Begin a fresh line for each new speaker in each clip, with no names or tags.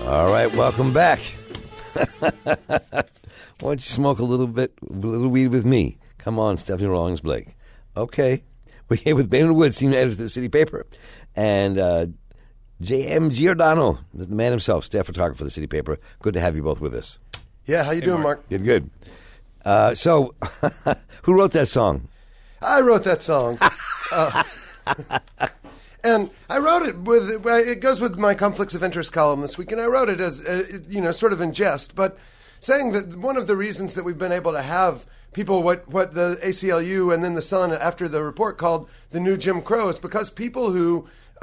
All right, welcome back. Why don't you smoke a little weed with me? Come on, Stephanie Rawlings Blake. Okay. We're here with Bainbridge Woods, senior editor of the City Paper, and J.M. Giordano, the man himself, staff photographer for the City Paper. Good to have you both with us.
Yeah, how you doing, Mark?
Good. So, who wrote that song? I
wrote that song. And I wrote it it goes with my conflicts of interest column this week, and I wrote it as, sort of in jest, but saying that one of the reasons that we've been able to have people, what the ACLU and then the Sun after the report called the new Jim Crow, is because people who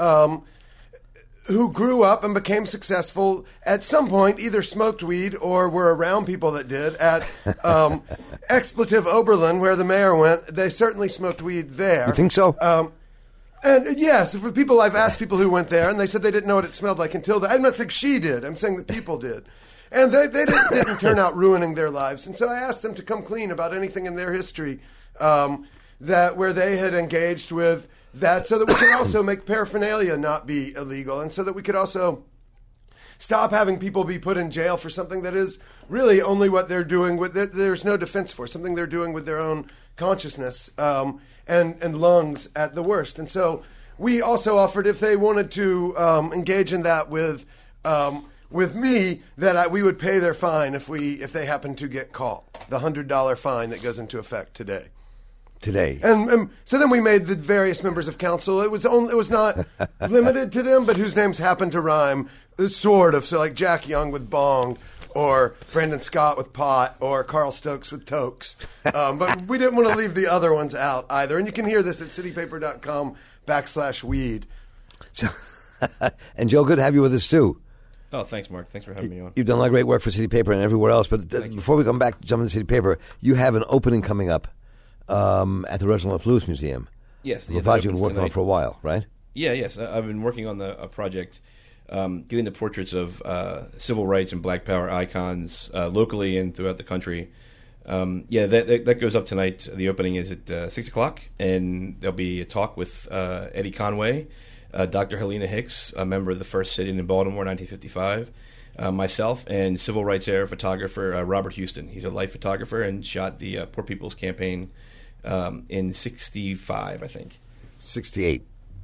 grew up and became successful at some point either smoked weed or were around people that did. At Expletive Oberlin, where the mayor went, they certainly smoked weed there.
You think so?
And yes, for people, I've asked people who went there, and they said they didn't know what it smelled like until I'm not saying she did. I'm saying that people did. And they didn't turn out ruining their lives. And so I asked them to come clean about anything in their history where they had engaged with that, so that we could also make paraphernalia not be illegal, and so that we could also stop having people be put in jail for something that is really only what they're doing there's no defense for, something they're doing with their own consciousness and lungs at the worst. And so we also offered, if they wanted to engage in that with me, that we would pay their fine if they happened to get caught, the $100 fine that goes into effect today. And so then we made the various members of council. It was not limited to them, but whose names happened to rhyme, sort of. So like Jack Young with bong, or Brandon Scott with pot, or Carl Stokes with tokes. But we didn't want to leave the other ones out either. And you can hear this at citypaper.com/weed.
So, and Joe, good to have you with us too.
Oh, thanks, Mark. Thanks for having me on.
You've done a lot of great work for City Paper and everywhere else. But before we come back to jump into City Paper, you have an opening coming up at the Reginald F. Lewis Museum.
Yes.
A project you've been working on for a while, right?
Yeah, yes. I've been working on a project getting the portraits of civil rights and black power icons locally and throughout the country. That goes up tonight. The opening is at 6 o'clock, and there'll be a talk with Eddie Conway, Dr. Helena Hicks, a member of the first sit-in Baltimore, 1955, myself, and civil rights era photographer Robert Houston. He's a life photographer and shot the Poor People's Campaign in 65, I think.
68,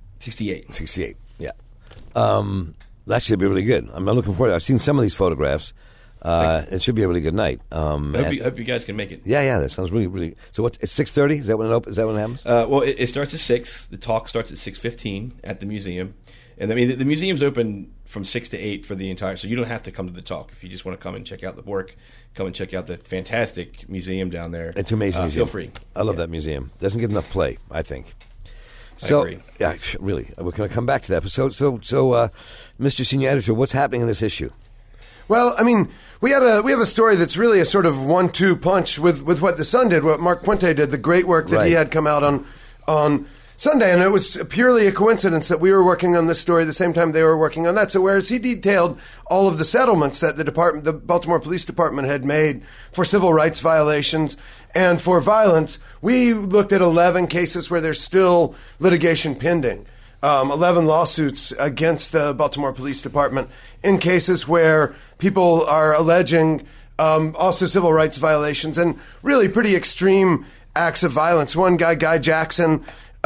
yeah. That should be really good. I'm looking forward to it. I've seen some of these photographs. It should be a really good night.
I hope you guys can make it.
Yeah, that sounds really, really. So it's 6:30? Is that when it opens? Is that when it happens?
Well, it starts at 6. The talk starts at 6:15 at the museum. And I mean, the museum's open from 6 to 8 for the entire, so you don't have to come to the talk. If you just want to come and check out the work, come and check out the fantastic museum down there.
It's amazing museum.
Feel free.
I love that museum. Doesn't get enough play, I think.
I agree.
Yeah, really. We're going to come back to that. So, Mr. Senior Editor, what's happening in this issue?
Well, I mean, we have a story that's really a sort of 1-2 punch with what the Sun did, what Mark Puente did, the great work that he had come out on Sunday, and it was purely a coincidence that we were working on this story the same time they were working on that. So whereas he detailed all of the settlements that the Baltimore Police Department had made for civil rights violations and for violence, we looked at 11 cases where there's still litigation pending. 11 lawsuits against the Baltimore Police Department in cases where people are alleging also civil rights violations and really pretty extreme acts of violence. One guy, Guy Jackson,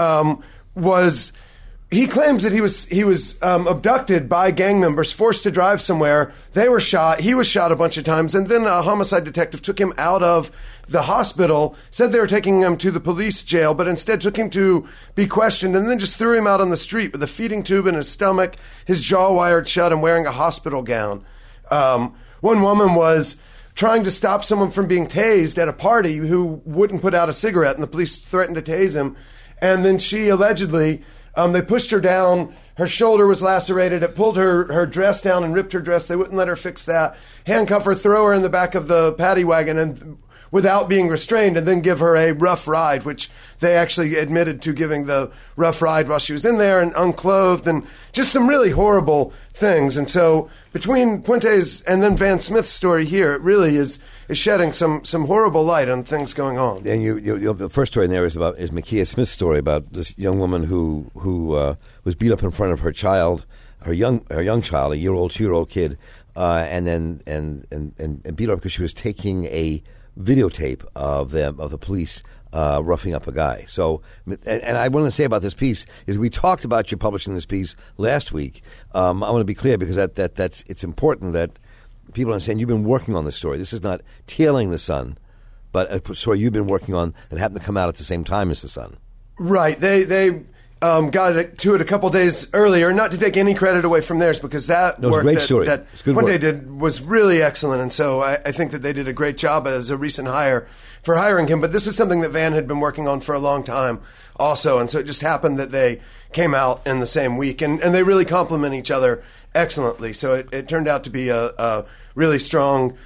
he claims that he was abducted by gang members, forced to drive somewhere. They were shot. He was shot a bunch of times, and then a homicide detective took him out of the hospital, said they were taking him to the police jail, but instead took him to be questioned, and then just threw him out on the street with a feeding tube in his stomach, his jaw wired shut, and wearing a hospital gown. One woman was trying to stop someone from being tased at a party who wouldn't put out a cigarette, and the police threatened to tase him. And then she allegedly, they pushed her down. Her shoulder was lacerated. It pulled her dress down and ripped her dress. They wouldn't let her fix that. Handcuff her, throw her in the back of the paddy wagon and without being restrained, and then give her a rough ride, which they actually admitted to giving the rough ride while she was in there and unclothed, and just some really horrible things. And so between Puente's and then Van Smith's story here, it really is shedding some horrible light on things going on.
And the first story in there is Makia Smith's story about this young woman who was beat up in front of her child, her young child, a 2-year-old kid, and then and beat her up because she was taking a videotape of the police roughing up a guy. So, and I want to say about this piece is we talked about you publishing this piece last week. I want to be clear because that's it's important that people understand you've been working on this story. This is not tailing the Sun, but a story you've been working on that happened to come out at the same time as the Sun.
Right. They got to it a couple days earlier, not to take any credit away from theirs, because that work that One Day did was really excellent. And so I think that they did a great job as a recent hire for hiring him. But this is something that Van had been working on for a long time also. And so it just happened that they came out in the same week. And they really complement each other excellently. So it turned out to be a really strong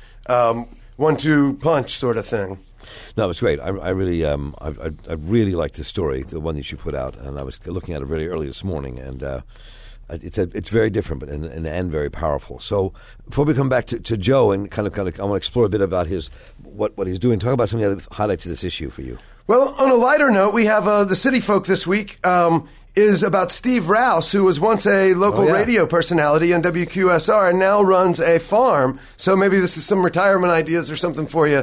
1-2 punch sort of thing.
No, it's great. I really like this story, the one that you put out, and I was looking at it really early this morning, and it's very different, but in the end, very powerful. So before we come back to Joe and kind of, I want to explore a bit about what he's doing. Talk about some of the other highlights of this issue for you.
Well, on a lighter note, we have the City Folk this week. Is about Steve Rouse, who was once a local radio personality on WQSR and now runs a farm. So maybe this is some retirement ideas or something for you.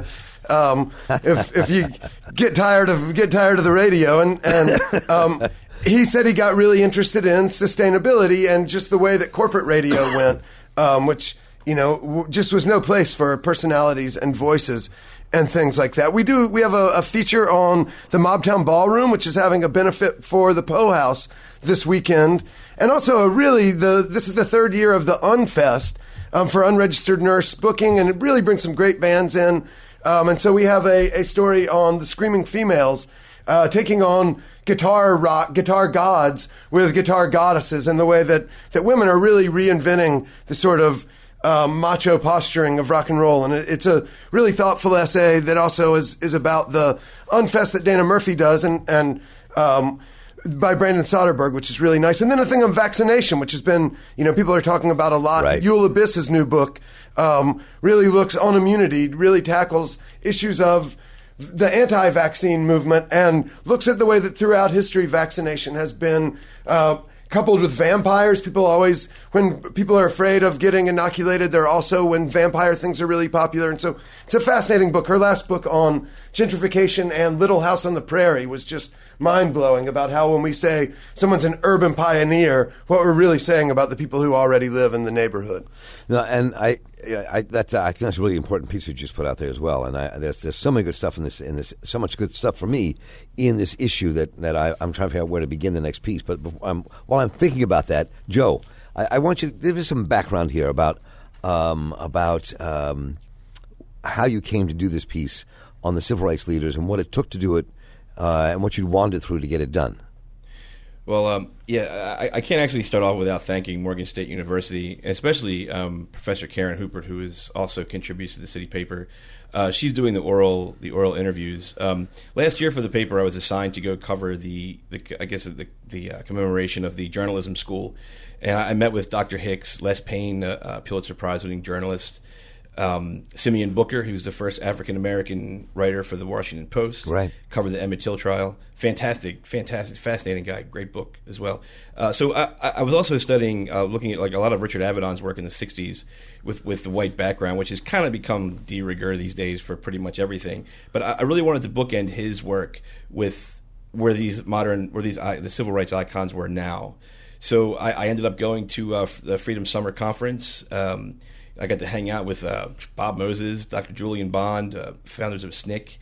If you get tired of the radio, and he said he got really interested in sustainability and just the way that corporate radio went, which just was no place for personalities and voices and things like that. We have a feature on the Mobtown Ballroom, which is having a benefit for the Poe House this weekend, and also this is the third year of the Unfest for unregistered nurse booking, and it really brings some great bands in. And so we have a story on the Screaming Females taking on guitar gods with guitar goddesses, and the way that women are really reinventing the sort of macho posturing of rock and roll. And it's a really thoughtful essay that also is about the Unfest that Dana Murphy does, and by Brandon Soderberg, which is really nice. And then a thing on vaccination, which has been, people are talking about a lot.
Right.
Eula Biss's new book really looks on immunity, really tackles issues of the anti-vaccine movement, and looks at the way that throughout history vaccination has been coupled with vampires. When people are afraid of getting inoculated, they're also when vampire things are really popular. And so it's a fascinating book. Her last book on gentrification and Little House on the Prairie was just mind-blowing about how when we say someone's an urban pioneer, what we're really saying about the people who already live in the neighborhood. No,
and I think that's a really important piece you just put out there as well. And there's so many good stuff in this, so much good stuff for me in this issue that I'm trying to figure out where to begin the next piece. But while I'm thinking about that, Joe, I want you to give us some background here about how you came to do this piece on the civil rights leaders and what it took to do it, and what you wandered through to get it done.
Well, I can't actually start off without thanking Morgan State University, especially Professor Karen Hoopert, who is also contributes to the city paper. She's doing the oral interviews. Last year for the paper, I was assigned to go cover the commemoration of the journalism school, and I met with Dr. Hicks, Les Payne, Pulitzer Prize-winning journalist, Simeon Booker, who's the first African-American writer for the Washington Post,
right.
Covered the Emmett Till trial. Fantastic, fascinating guy. Great book as well. So I was also studying, looking at like a lot of Richard Avedon's work in the 60s with the white background, which has kind of become de rigueur these days for pretty much everything. But I really wanted to bookend his work with where the civil rights icons were now. So I ended up going to the Freedom Summer Conference. I got to hang out with Bob Moses, Dr. Julian Bond, founders of SNCC,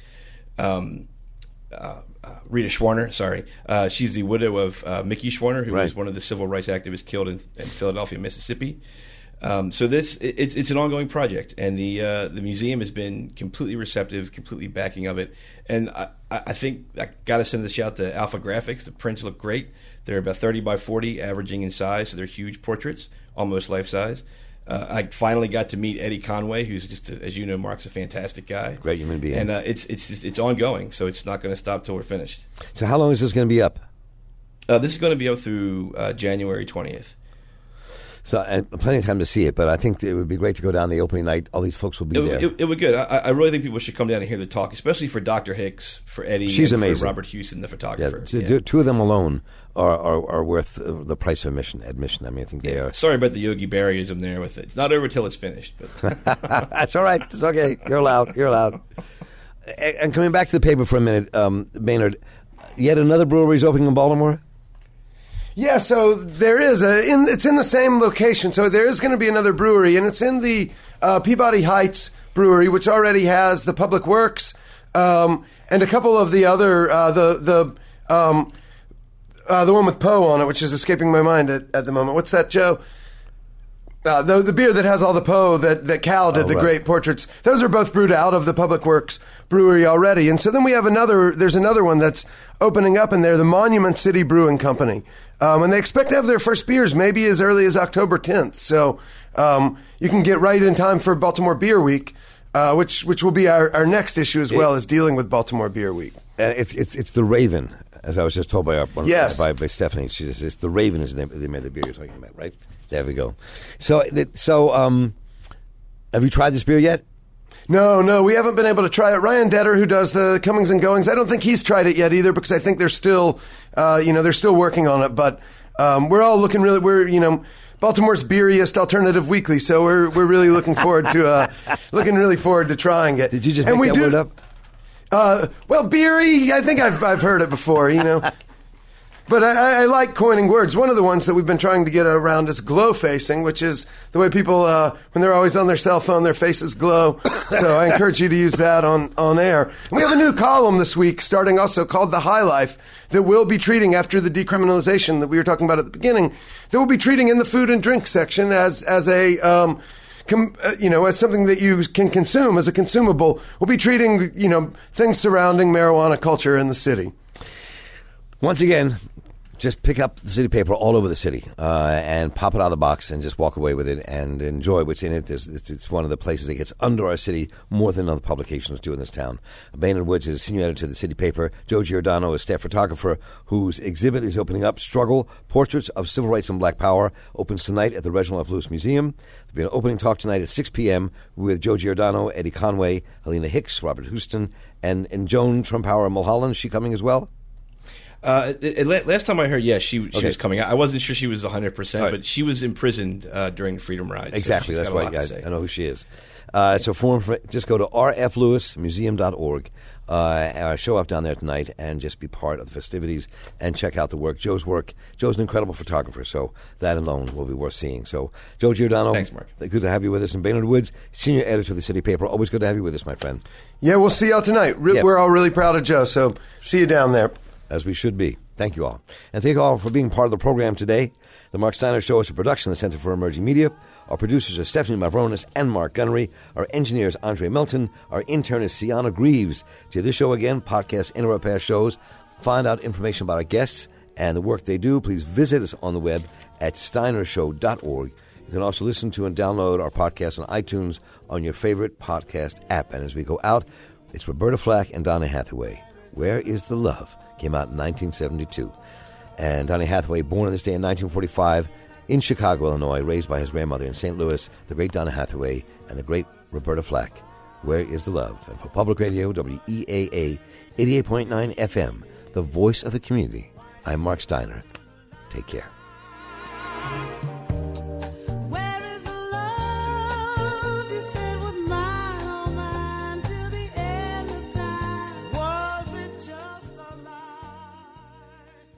Rita Schwerner, she's the widow of Mickey Schwerner, who was one of the civil rights activists killed in Philadelphia, Mississippi. So it's an ongoing project, and the museum has been completely receptive, completely backing of it. And I think I got to send this shout to Alpha Graphics. The prints look great. They're about 30 by 40, averaging in size, so they're huge portraits, almost life size. I finally got to meet Eddie Conway, who's just, as you know, Mark's a fantastic guy.
Great human being.
And it's ongoing, so it's not going to stop till we're finished.
So how long is this going to be up?
This is going to be up through January 20th.
So, and plenty of time to see it, but I think it would be great to go down the opening night. All these folks will be there.
It would be good. I really think people should come down and hear the talk, especially for Dr. Hicks, for Eddie,
She's
and
amazing.
for Robert Houston, the photographer.
Two of them alone are worth the price of admission. I mean, I think they are.
Sorry about the Yogi Berryism there with it. It's not over till it's finished. But
That's all right. It's okay. You're allowed. You're allowed. And coming back to the paper for a minute, Maynard, yet another brewery is opening in Baltimore?
Yeah, so there is it's in the same location. So there is going to be another brewery, and it's in the Peabody Heights Brewery, which already has the Public Works and a couple of the other the one with Poe on it, which is escaping my mind at the moment. What's that, Joe? The beer that has all the Poe that Cal did, great portraits. Those are both brewed out of the Public Works Brewery already. And so then we have there's another one that's opening up in there, the Monument City Brewing Company. And they expect to have their first beers maybe as early as October 10th. So you can get right in time for Baltimore Beer Week, which will be our next issue as well as dealing with Baltimore Beer Week.
It's the Raven, as I was just told by by Stephanie. She says it's the Raven is the name of the beer you're talking about, right? There we go. So have you tried this beer yet?
No, we haven't been able to try it. Ryan Detter, who does the comings and goings, I don't think he's tried it yet either, because I think they're still, they're still working on it. But we're all looking Baltimore's beeriest alternative weekly, so we're really looking forward to trying it.
Did you just make that word up?
Well, beery, I think I've heard it before, But I like coining words. One of the ones that we've been trying to get around is glow facing, which is the way people, when they're always on their cell phone, their faces glow. So I encourage you to use that on air. And we have a new column this week, starting also called The High Life, that we'll be treating after the decriminalization that we were talking about at the beginning, that we'll be treating in the food and drink section as a... as something that you can consume, as a consumable. We'll be treating, things surrounding marijuana culture in the city.
Once again, just pick up the city paper all over the city and pop it out of the box and just walk away with it and enjoy what's in it. It's one of the places that gets under our city more than other publications do in this town. Maynard Woods is senior editor of the city paper. Joe Giordano is staff photographer whose exhibit is opening up, Struggle, Portraits of Civil Rights and Black Power, opens tonight at the Reginald F. Lewis Museum. There'll be an opening talk tonight at 6 p.m. with Joe Giordano, Eddie Conway, Helena Hicks, Robert Houston, and Joan Trumpauer Mulholland. Is she coming as well?
Last time I heard, she was coming out. I wasn't sure she was 100%, but she was imprisoned during the Freedom Ride.
Exactly,
so
that's why I know who she is. So just go to rflewismuseum.org. Show up down there tonight and just be part of the festivities and check out the work. Joe's an incredible photographer, so that alone will be worth seeing. So, Joe Giordano,
thanks, Mark.
Good to have you with us. And Maynard Woods, senior editor of the city paper. Always good to have you with us, my friend.
Yeah, we'll see y'all tonight. We're all really proud of Joe, so see you down there.
As we should be. Thank you all. And thank you all for being part of the program today. The Mark Steiner Show is a production of the Center for Emerging Media. Our producers are Stephanie Mavronis and Mark Gunnery. Our engineer is Andre Melton. Our intern is Sienna Greaves. To hear this show again, podcast, interrupt past shows, find out information about our guests and the work they do, please visit us on the web at steinershow.org. You can also listen to and download our podcast on iTunes on your favorite podcast app. And as we go out, it's Roberta Flack and Donna Hathaway. Where is the Love? Came out in 1972. And Donny Hathaway, born on this day in 1945 in Chicago, Illinois, raised by his grandmother in St. Louis, the great Donna Hathaway and the great Roberta Flack. Where is the Love? And for Public Radio, WEAA 88.9 FM, the voice of the community, I'm Mark Steiner. Take care.